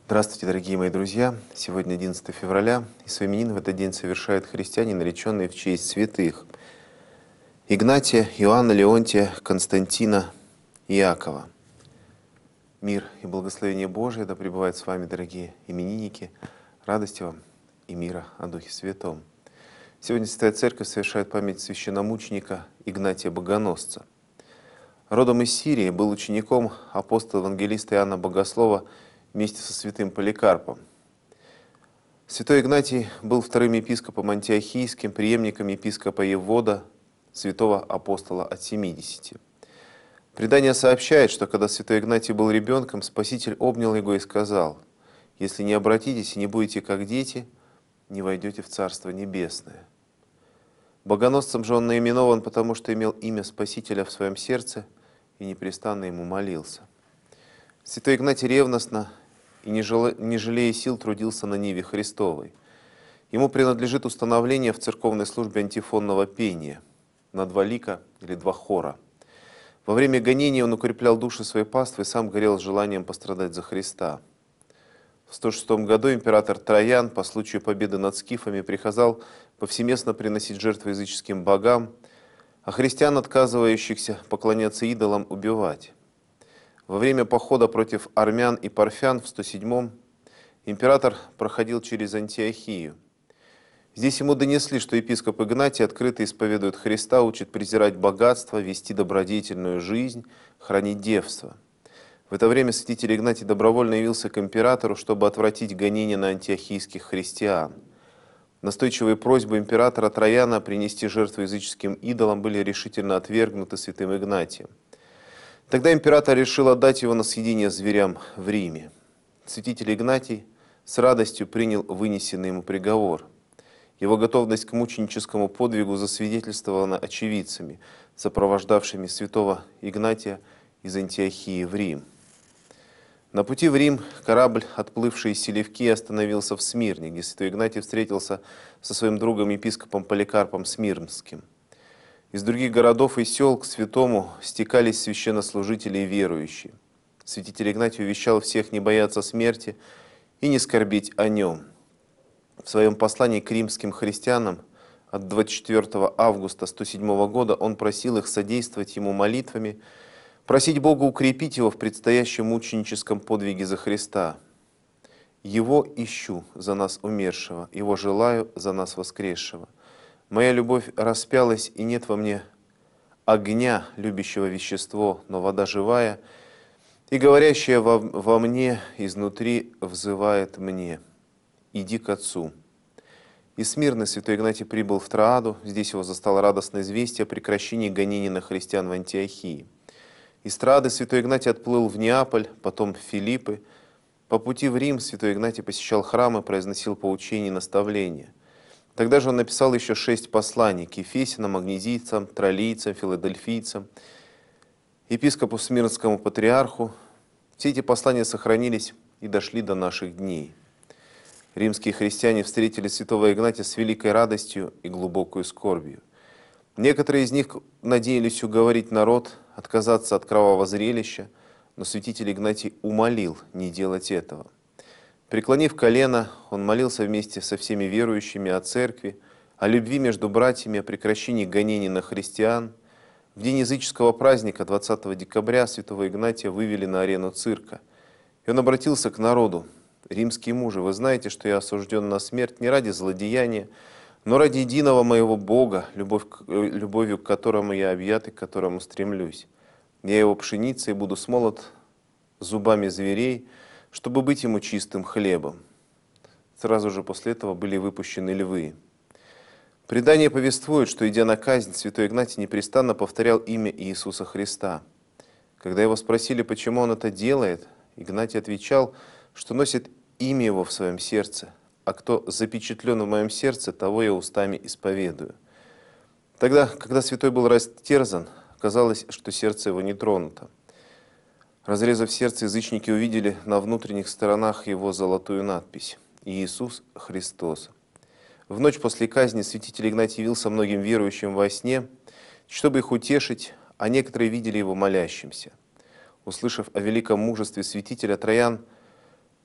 Здравствуйте, дорогие мои друзья! Сегодня 11 февраля, и свои именины в этот день совершают христиане, нареченные в честь святых Игнатия, Иоанна, Леонтия, Константина, Иакова. Мир и благословение Божие да пребывает с вами, дорогие именинники, радости вам и мира о Духе Святом. Сегодня Святая Церковь совершает память священномученика Игнатия Богоносца. Родом из Сирии, был учеником апостола-евангелиста Иоанна Богослова вместе со святым Поликарпом. Святой Игнатий был вторым епископом антиохийским, преемником епископа Евода, святого апостола от 70. Предание сообщает, что когда святой Игнатий был ребенком, Спаситель обнял его и сказал: «Если не обратитесь и не будете как дети, не войдете в Царство Небесное». Богоносцем же он наименован, потому что имел имя Спасителя в своем сердце и непрестанно ему молился. Святой Игнатий ревностно и не жалея сил трудился на ниве Христовой. Ему принадлежит установление в церковной службе антифонного пения на 2 лика или 2 хора. Во время гонения он укреплял души своей паствы и сам горел желанием пострадать за Христа. В 106 году император Троян по случаю победы над скифами приказал повсеместно приносить жертвы языческим богам, а христиан, отказывающихся поклоняться идолам, убивать. Во время похода против армян и парфян в 107-м император проходил через Антиохию. Здесь ему донесли, что епископ Игнатий открыто исповедует Христа, учит презирать богатство, вести добродетельную жизнь, хранить девство. В это время святитель Игнатий добровольно явился к императору, чтобы отвратить гонения на антиохийских христиан. Настойчивые просьбы императора Трояна принести жертву языческим идолам были решительно отвергнуты святым Игнатием. Тогда император решил отдать его на съедение зверям в Риме. Святитель Игнатий с радостью принял вынесенный ему приговор. Его готовность к мученическому подвигу засвидетельствована очевидцами, сопровождавшими святого Игнатия из Антиохии в Рим. На пути в Рим корабль, отплывший из Селевкии, остановился в Смирне, где святой Игнатий встретился со своим другом епископом Поликарпом Смирнским. Из других городов и сел к святому стекались священнослужители и верующие. Святитель Игнатий увещал всех не бояться смерти и не скорбить о нем. В своем послании к римским христианам от 24 августа 107 года он просил их содействовать ему молитвами, просить Бога укрепить его в предстоящем мученическом подвиге за Христа. «Его ищу за нас умершего, его желаю за нас воскресшего. Моя любовь распялась, и нет во мне огня, любящего вещество, но вода живая, и говорящая во мне изнутри взывает мне: иди к Отцу». Из Смирны святой Игнатий прибыл в Троаду. Здесь его застало радостное известие о прекращении гонений на христиан в Антиохии. Из Троады святой Игнатий отплыл в Неаполь, потом в Филиппы. По пути в Рим святой Игнатий посещал храмы, произносил поучения и наставления. Тогда же он написал еще 6 посланий к ефесянам, магнезийцам, троллийцам, филадельфийцам, епископу Смирнскому патриарху. Все эти послания сохранились и дошли до наших дней. Римские христиане встретили святого Игнатия с великой радостью и глубокой скорбью. Некоторые из них надеялись уговорить народ отказаться от кровавого зрелища, но святитель Игнатий умолил не делать этого. Преклонив колено, он молился вместе со всеми верующими о церкви, о любви между братьями, о прекращении гонений на христиан. В день языческого праздника, 20 декабря, святого Игнатия вывели на арену цирка. И он обратился к народу: «Римские мужи, вы знаете, что я осужден на смерть не ради злодеяния, но ради единого моего Бога, любовью к которому я объят и к которому стремлюсь. Я его пшеница и буду смолот зубами зверей, чтобы быть ему чистым хлебом». Сразу же после этого были выпущены львы. Предание повествует, что, идя на казнь, святой Игнатий непрестанно повторял имя Иисуса Христа. Когда его спросили, почему он это делает, Игнатий отвечал, что носит имя его в своем сердце, а кто запечатлен в моем сердце, того я устами исповедую. Тогда, когда святой был растерзан, оказалось, что сердце его не тронуто. Разрезав сердце, язычники увидели на внутренних сторонах его золотую надпись: «Иисус Христос». В ночь после казни святитель Игнатий явился многим верующим во сне, чтобы их утешить, а некоторые видели его молящимся. Услышав о великом мужестве святителя, Троян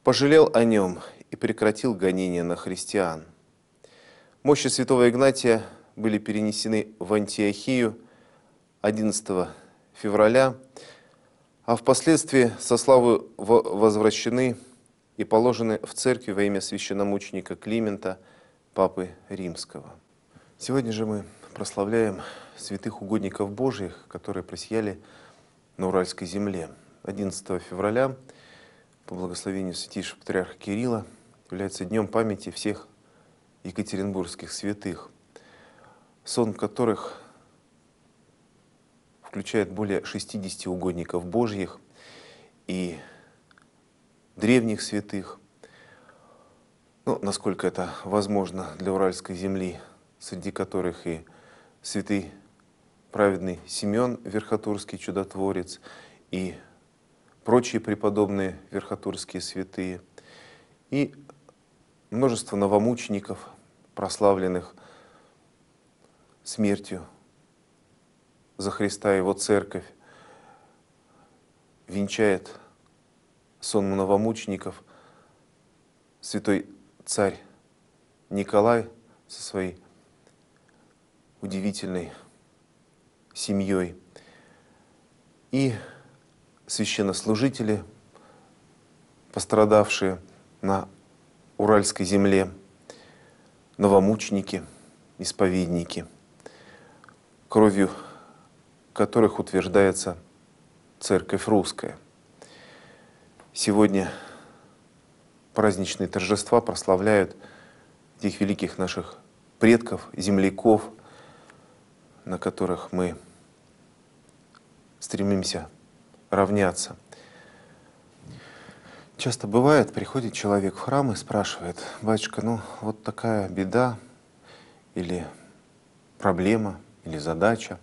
пожалел о нем и прекратил гонения на христиан. Мощи святого Игнатия были перенесены в Антиохию 11 февраля, а впоследствии со славы возвращены и положены в церкви во имя священномученика Климента, Папы Римского. Сегодня же мы прославляем святых угодников Божьих, которые просияли на Уральской земле. 11 февраля по благословению святейшего патриарха Кирилла является днем памяти всех екатеринбургских святых, сон которых включает более 60 угодников Божьих и древних святых, насколько это возможно для Уральской земли, среди которых и святый праведный Симеон Верхотурский чудотворец, и прочие преподобные верхотурские святые, и множество новомучеников, прославленных смертью за Христа и Его Церковь, венчает сон новомучеников святой царь Николай со своей удивительной семьей, и священнослужители, пострадавшие на Уральской земле, новомученики, исповедники, кровью которых утверждается Церковь Русская. Сегодня праздничные торжества прославляют тех великих наших предков, земляков, на которых мы стремимся равняться. Часто бывает, приходит человек в храм и спрашивает: батюшка, вот такая беда или проблема, или задача.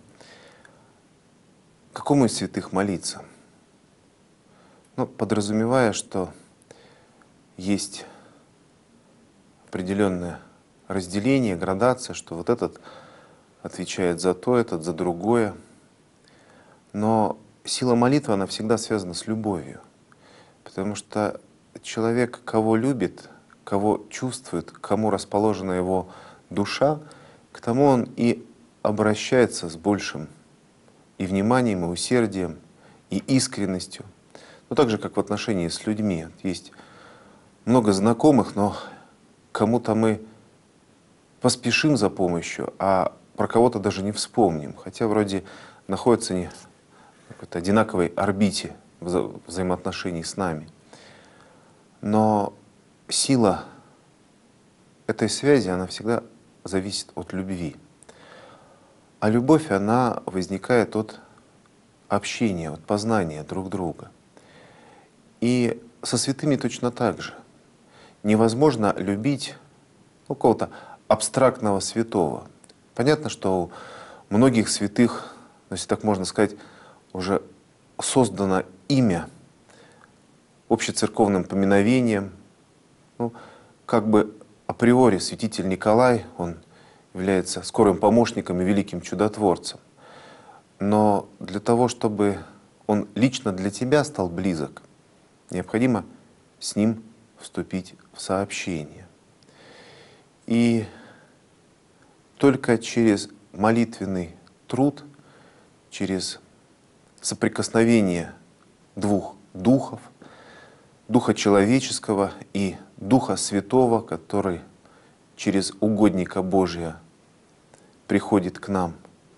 Какому из святых молиться? Подразумевая, что есть определенное разделение, градация, что вот этот отвечает за то, этот за другое. Но сила молитвы, она всегда связана с любовью. Потому что человек, кого любит, кого чувствует, к кому расположена его душа, к тому он и обращается с большим и вниманием, и усердием, и искренностью. Так же, как в отношении с людьми. Есть много знакомых, но кому-то мы поспешим за помощью, а про кого-то даже не вспомним. Хотя вроде находятся они в какой-то одинаковой орбите взаимоотношений с нами. Но сила этой связи, она всегда зависит от любви. А любовь, она возникает от общения, от познания друг друга. И со святыми точно так же. Невозможно любить какого-то абстрактного святого. Понятно, что у многих святых, если так можно сказать, уже создано имя общецерковным поминовением. Как бы априори святитель Николай, он является скорым помощником и великим чудотворцем. Но для того, чтобы он лично для тебя стал близок, необходимо с ним вступить в сообщение. И только через молитвенный труд, через соприкосновение двух духов, духа человеческого и духа святого, который через угодника Божия приходит к нам,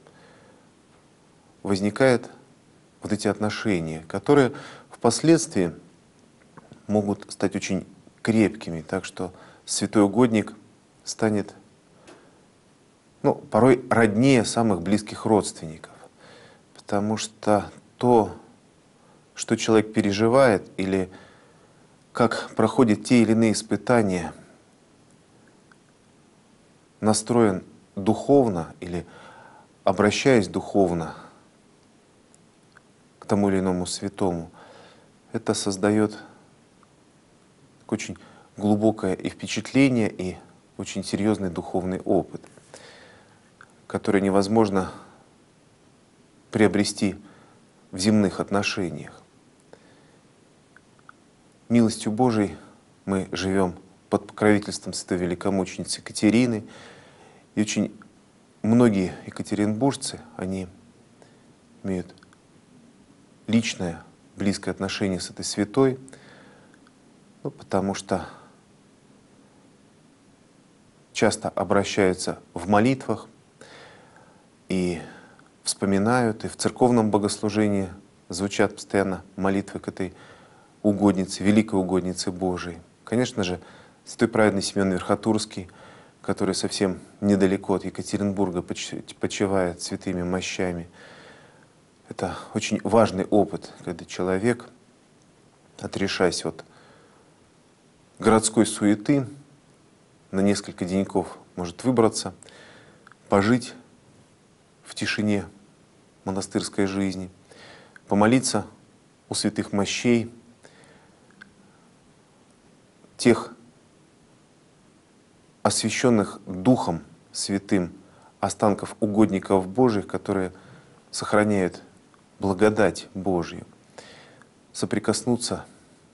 возникают вот эти отношения, которые впоследствии могут стать очень крепкими, так что святой угодник станет порой роднее самых близких родственников. Потому что то, что человек переживает или как проходит те или иные испытания, настроен духовно или обращаясь духовно к тому или иному святому, это создает очень глубокое и впечатление, и очень серьезный духовный опыт, который невозможно приобрести в земных отношениях. Милостью Божией Мы живем под покровительством святой великомученицы Екатерины. И очень многие екатеринбуржцы, они имеют личное, близкое отношение с этой святой, потому что часто обращаются в молитвах и вспоминают, и в церковном богослужении звучат постоянно молитвы к этой угоднице, великой угоднице Божией. Конечно же, святой праведный Симеон Верхотурский, который совсем недалеко от Екатеринбурга почивает святыми мощами. Это очень важный опыт, когда человек, отрешаясь от городской суеты, на несколько деньков может выбраться, пожить в тишине монастырской жизни, помолиться у святых мощей, тех освященных Духом Святым останков угодников Божьих, которые сохраняют благодать Божью, соприкоснуться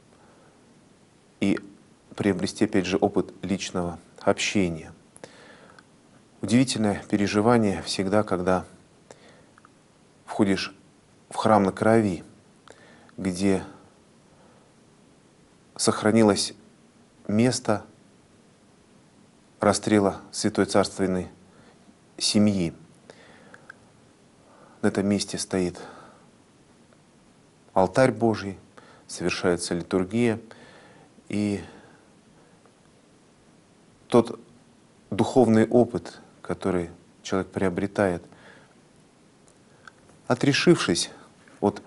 и приобрести, опять же, опыт личного общения. Удивительное переживание всегда, когда входишь в храм на крови, где сохранилось место расстрела святой царственной семьи. На этом месте стоит алтарь Божий, совершается литургия, и тот духовный опыт, который человек приобретает, отрешившись от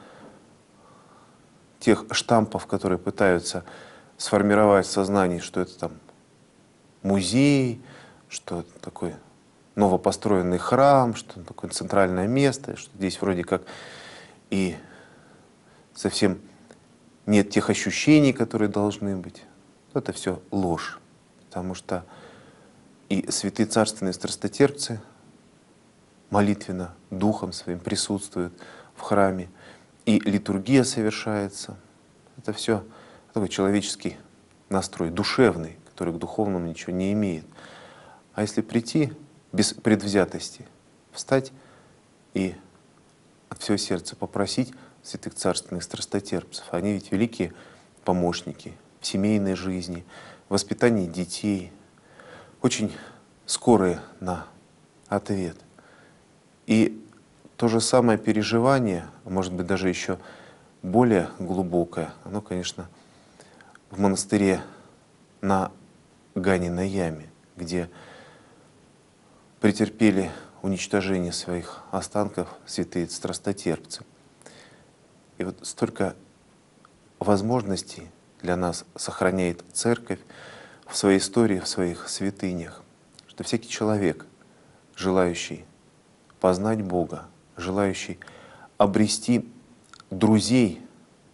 тех штампов, которые пытаются сформировать в сознании, что это там музей, что это такой новопостроенный храм, что это такое центральное место, что здесь вроде как и совсем нет тех ощущений, которые должны быть. Это все ложь, потому что и святые царственные страстотерпцы молитвенно, духом своим присутствуют в храме, и литургия совершается. Это все такой человеческий настрой, душевный, который к духовному ничего не имеет. А если прийти без предвзятости, встать и от всего сердца попросить святых царственных страстотерпцев, они ведь великие помощники в семейной жизни, в воспитании детей, очень скорые на ответ. И то же самое переживание, а может быть даже еще более глубокое, оно, конечно, в монастыре на Ганиной яме, где претерпели уничтожение своих останков святые страстотерпцы. И вот столько возможностей для нас сохраняет Церковь в своей истории, в своих святынях, что всякий человек, желающий познать Бога, желающий обрести друзей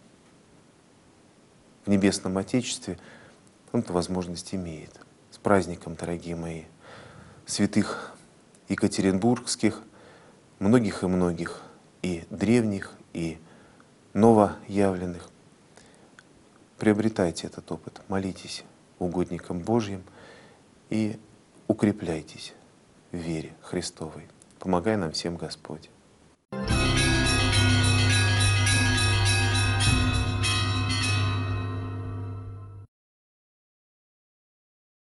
в Небесном Отечестве, он эту возможность имеет. С праздником, дорогие мои, святых екатеринбургских, многих и многих, и древних, и новоявленных. Приобретайте этот опыт, молитесь угодникам Божьим и укрепляйтесь в вере Христовой. Помогай нам всем Господь.